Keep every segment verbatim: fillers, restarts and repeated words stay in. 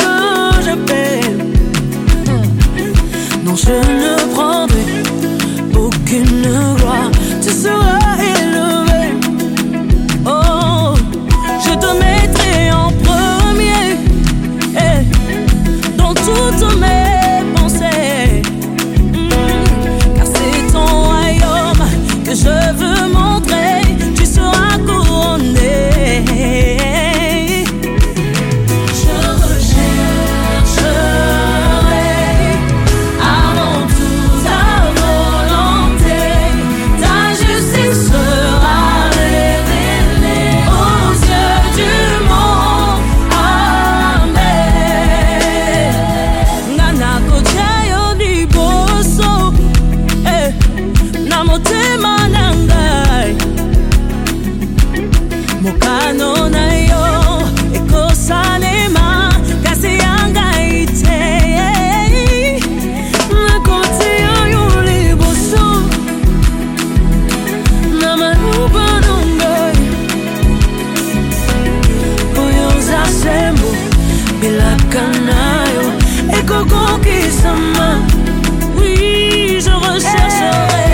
que je fais. Non, je ne prendrai aucune gloire. Tu seras élevé. Oh, je te mettrai en premier, eh, dans toutes mes pensées. Mm, car c'est ton royaume que je veux montrer. Tu seras couronné. Mokano na yo ekosalema kasi yanga ite nakoti yo liboso na maluba nongai oyo zasembo bilaka nayo ekokokisama. Oui, je rechercherai.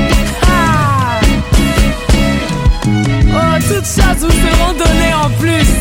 Toutes choses vous seront données en plus.